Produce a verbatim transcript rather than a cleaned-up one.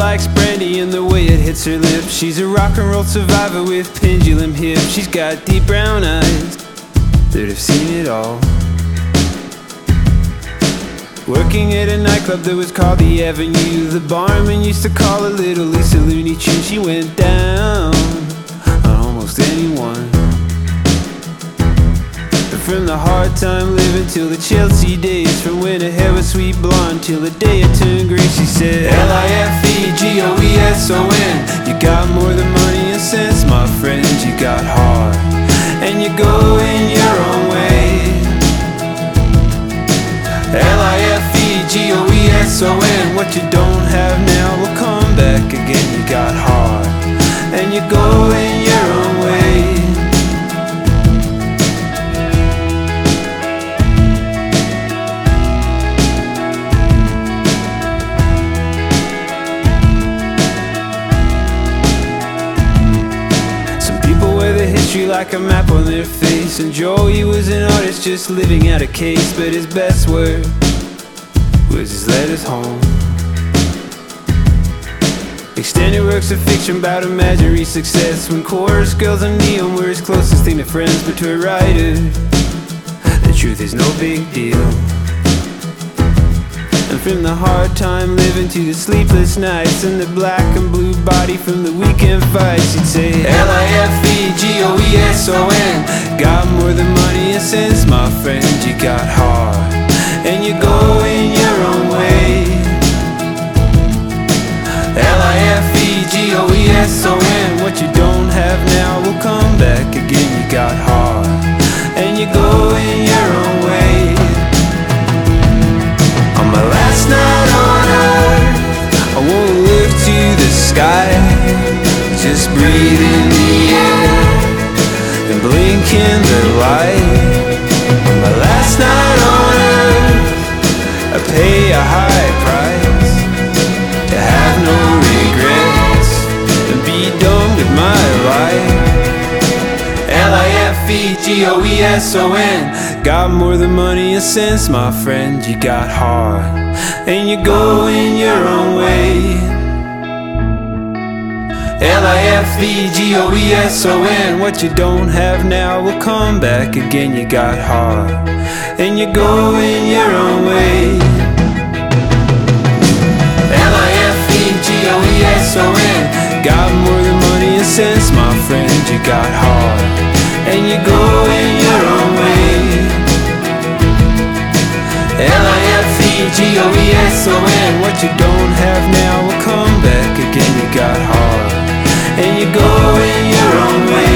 likes brandy and the way it hits her lips. She's a rock and roll survivor with pendulum hips. She's got deep brown eyes that have seen it all. Working at a nightclub that was called the Avenue. The barman used to call her Little Lisa Looney Tune. She went down on almost anyone. But from the hard time living till the Chelsea days, from when her hair was sweet blonde till the day it turned gray, she said L I F E G O E S O N. You got more than money and sense, my friend. You got heart and you're going your own way. L I F E G O E S O N. What you don't have now will come back again. You got heart and you're going your own way. Some people wear the history like a map on their face, and Joey was an artist just living out a case. But his best work was his letters home. Extended works of fiction about imaginary success, when chorus girls and neon were his closest thing to friends. But to a writer, the truth is no big deal. And from the hard time living to the sleepless nights, and the black and blue body from the weekend fights, he'd say L I F E G O E S O N. Got more than money and sense, my friend. You got heart and you're going your own way. L I F E G O E S O N. What you don't have now will come back again. You got heart and you're going your own way. On my last night on earth, I won't look to the sky, just breathe in the air and blink in the light. On my last night on earth, I pay a high price to have no regrets and be done with my life. L I F E G O E S O N. Got more than money and sense, my friend. You got heart and you're going your own way. L I F E G O E S O N. What you don't have now will come back again. You got heart and you're going your own way. L I F E G O E S O N. Got more than money and sense, my friend. You got heart and you're going your own way. L I F E G O E S O N. What you don't have now will come back again. You got heart and you're going your own way.